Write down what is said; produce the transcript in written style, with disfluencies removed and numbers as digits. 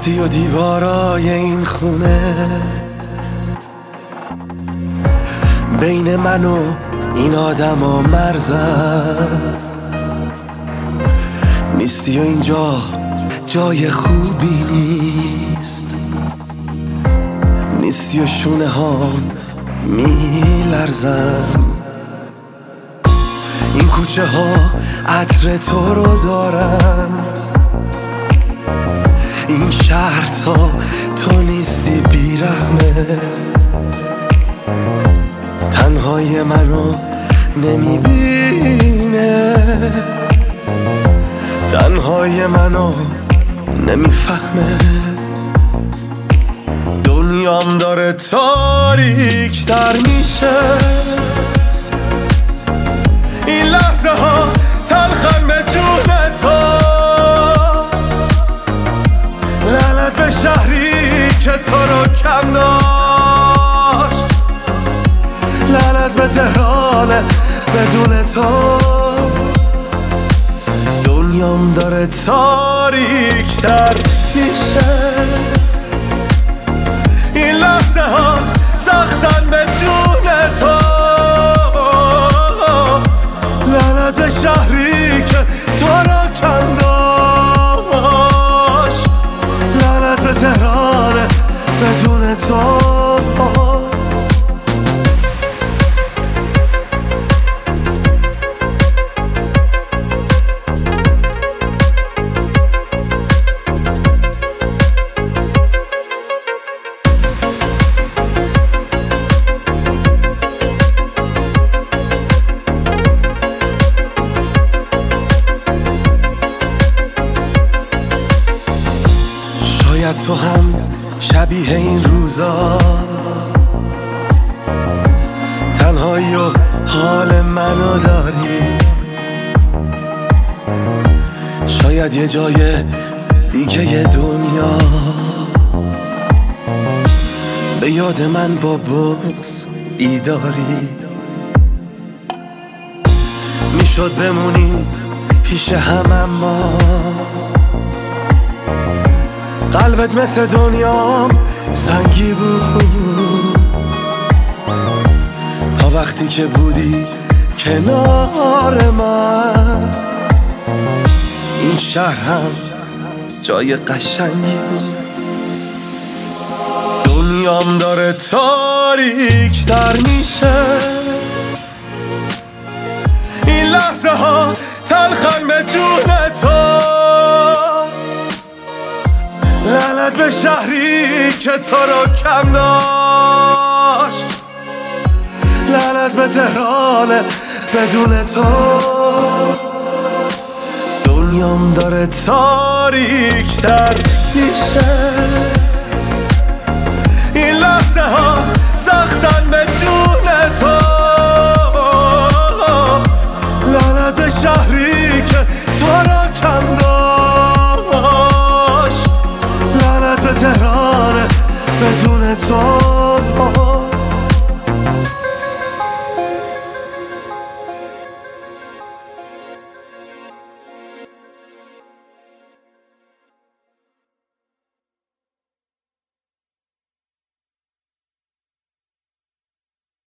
ساختی و دیوارای این خونه بین من و این آدم و مرزم نیستی و اینجا جای خوبی نیست، نیستی و شونه ها میلرزم. این کوچه ها عطر تو رو دارن، این شهر تا تو نیستی بیرحمه. تنهای منو نمیبینه، تنهای منو نمیفهمه. دنیام داره تاریک تر میشه، این لحظه ها تلخن به جون تو. لعنت به شهری که تو رو کم داشت، لعنت به تهران بدون تو. دنیام داره تاریک تر میشه، این لحظه ها سختن به جون تو. لعنت به شهری که تو رو کم داشت، لعنت به تهران بدون تو. شاید تو هم شبیه این روزا تنهایی و حال منو داری. شاید یه جای دیگه دنیا به یاد من با بغض بیداری. میشد بمونیم پیش هم اما قلبت مثل دنیام سنگی بود. تا وقتی که بودی کنار من، این شهر هم جای قشنگی بود. دنیام داره تاریک تر میشه، این لحظه ها تلخن به جون تو. لعنت به شهری که تو رو کم داشت، لعنت به تهران بدون تو. دنیام داره تاریک تر میشه، این لحظه ها سختن به جون